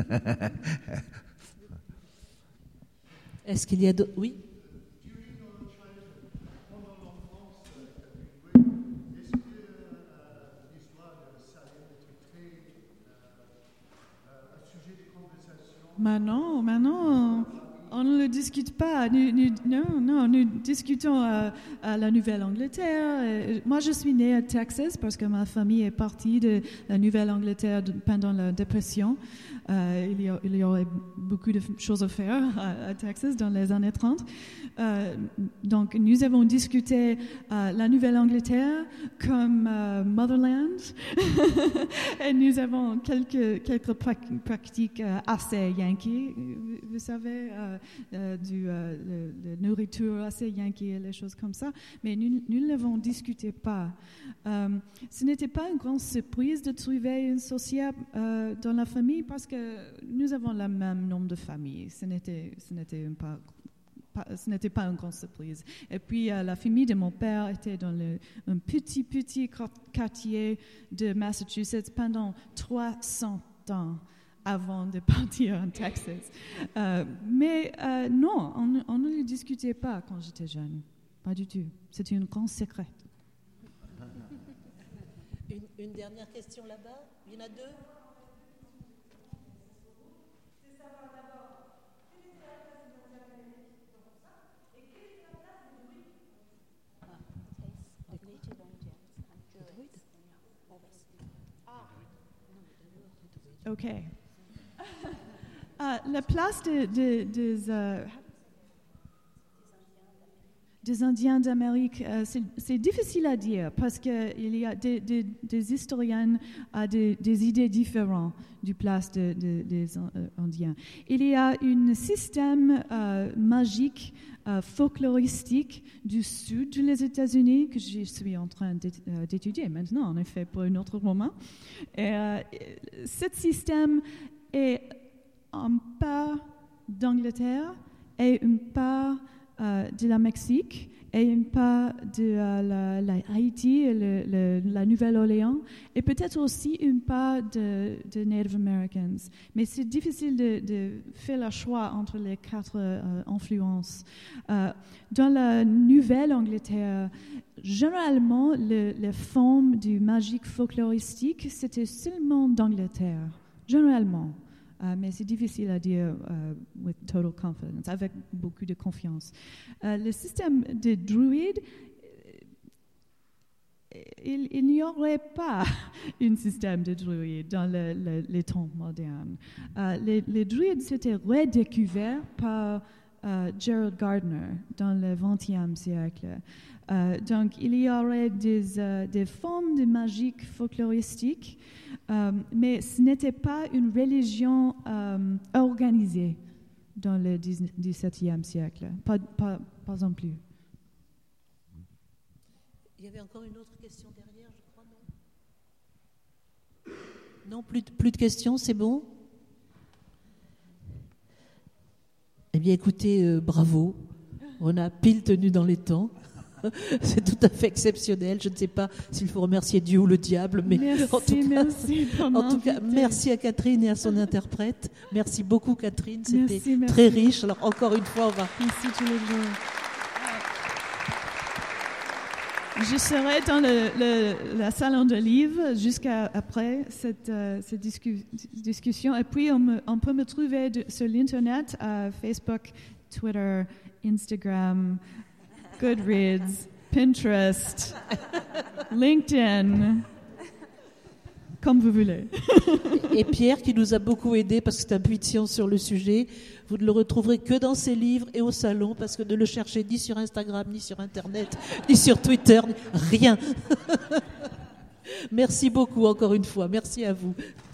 Est-ce qu'il y a d'autres... Oui. Maintenant, on ne le discute pas. Nous discutons à la Nouvelle-Angleterre. Moi, je suis née à Texas parce que ma famille est partie de la Nouvelle-Angleterre pendant la dépression. Il y aurait beaucoup de choses à faire à Texas dans les années 30. Donc, nous avons discuté la Nouvelle-Angleterre comme motherland. Et nous avons quelques pratiques assez yankees, vous savez, de nourriture assez yankee, les choses comme ça. Mais nous ne l'avons discuté pas. Ce n'était pas une grande surprise de trouver une sorcière dans la famille parce que nous avons le même nombre de familles. Ce n'était pas une grande surprise. Et puis, la famille de mon père était dans un petit quartier de Massachusetts pendant 300 ans avant de partir en Texas. Mais non, on ne le discutait pas quand j'étais jeune. Pas du tout. C'était un grand secret. Une dernière question là-bas. Il y en a deux. OK. La place des Indiens d'Amérique, c'est difficile à dire parce qu'il y a des historiens ont des idées différentes du place des Indiens. Il y a un système magique, folkloristique du sud des États-Unis que je suis en train d'étudier maintenant, en effet, pour un autre roman. Et, ce système est un part d'Angleterre et une part de la Mexique et une part de la Haïti et la Nouvelle-Orléans et peut-être aussi une part de Native Americans. Mais c'est difficile de faire le choix entre les quatre influences. Dans la Nouvelle-Angleterre, généralement, les formes du magique folkloristique, c'était seulement d'Angleterre, généralement. Mais c'est difficile à dire with total confidence, avec beaucoup de confiance. Le système des druides, il n'y aurait pas un système de druides dans les temps modernes. Les druides s'étaient redécouverts par Gerald Gardner dans le XXe siècle. Donc, il y aurait des formes de magie folkloristique, mais ce n'était pas une religion organisée dans le XVIIe siècle, pas en plus. Il y avait encore une autre question derrière, je crois, non ? Non, plus de questions, c'est bon ? Eh bien, écoutez, bravo. On a pile tenu dans les temps. C'est tout à fait exceptionnel. Je ne sais pas s'il faut remercier Dieu ou le diable, mais en tout cas, merci à Catherine et à son interprète. Merci beaucoup, Catherine. C'était très riche. Alors, encore une fois, on va... Merci tous les jours. Je serai dans la salon de livres jusqu'à après cette discussion. Et puis, on peut me trouver sur l'Internet, Facebook, Twitter, Instagram, Goodreads, Pinterest, LinkedIn, comme vous voulez. Et Pierre, qui nous a beaucoup aidé parce que c'est un puits de science sur le sujet, vous ne le retrouverez que dans ses livres et au salon, parce que ne le cherchez ni sur Instagram, ni sur Internet, ni sur Twitter, rien. Merci beaucoup encore une fois. Merci à vous.